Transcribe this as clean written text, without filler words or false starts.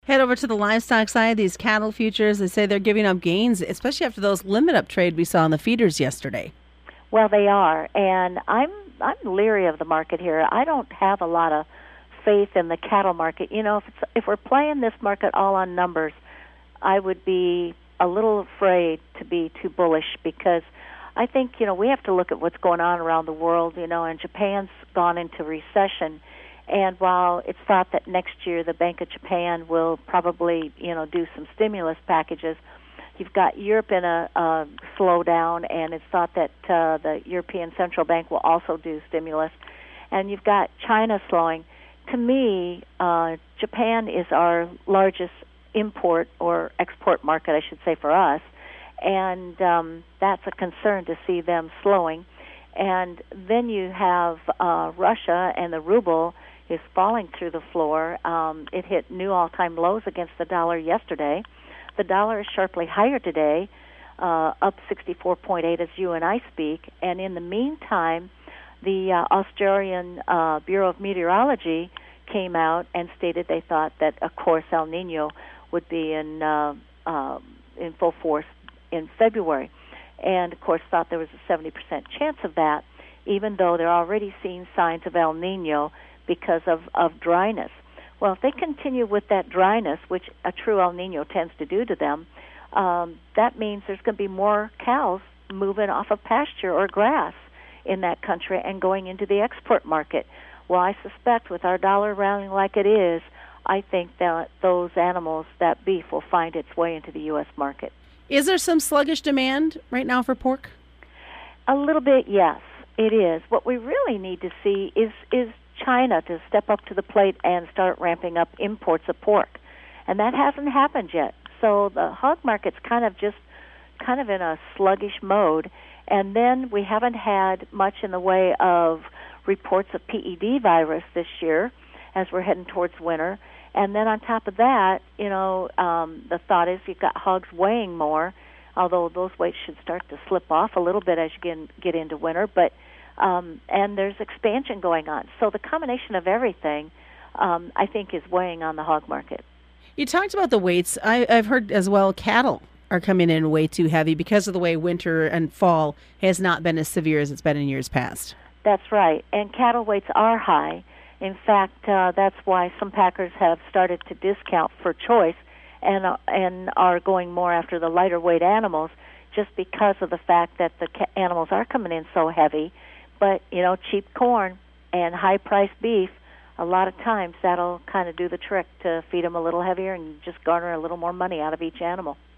Head over to the livestock side. These cattle futures, they say they're giving up gains, especially after those limit up trade we saw in the feeders yesterday. Well, they are, and I'm leery of the market here. I don't have a lot of faith in the cattle market. You know, if we're playing this market all on numbers, I would be a little afraid to be too bullish because I think, we have to look at what's going on around the world, and Japan's gone into recession. And while it's thought that next year the Bank of Japan will probably, do some stimulus packages, you've got Europe in a slowdown, and it's thought that the European Central Bank will also do stimulus. And you've got China slowing. To me, Japan is our largest import or export market, I should say, for us. And that's a concern to see them slowing. And then you have Russia, and the ruble is falling through the floor. It hit new all-time lows against the dollar yesterday. The dollar is sharply higher today, up 64.8 as you and I speak. And in the meantime, the Australian Bureau of Meteorology came out and stated they thought that, of course, El Nino would be in full force in February. And, of course, thought there was a 70% chance of that, even though they're already seeing signs of El Nino because of dryness. Well, if they continue with that dryness, which a true El Nino tends to do to them, that means there's going to be more cows moving off of pasture or grass in that country and going into the export market. Well, I suspect with our dollar rallying like it is, I think that those animals, that beef, will find its way into the U.S. market. Is there some sluggish demand right now for pork? A little bit, yes, it is. What we really need to see is China to step up to the plate and start ramping up imports of pork. And that hasn't happened yet. So the hog market's kind of in a sluggish mode. And then we haven't had much in the way of reports of PED virus this year as we're heading towards winter. And then on top of that, the thought is you've got hogs weighing more, although those weights should start to slip off a little bit as you get into winter. But and there's expansion going on. So the combination of everything, I think, is weighing on the hog market. You talked about the weights. I've heard as well cattle are coming in way too heavy because of the way winter and fall has not been as severe as it's been in years past. That's right. And cattle weights are high. In fact, that's why some packers have started to discount for choice and are going more after the lighter weight animals just because of the fact that the animals are coming in so heavy. But, cheap corn and high-priced beef, a lot of times that'll kind of do the trick to feed them a little heavier and just garner a little more money out of each animal.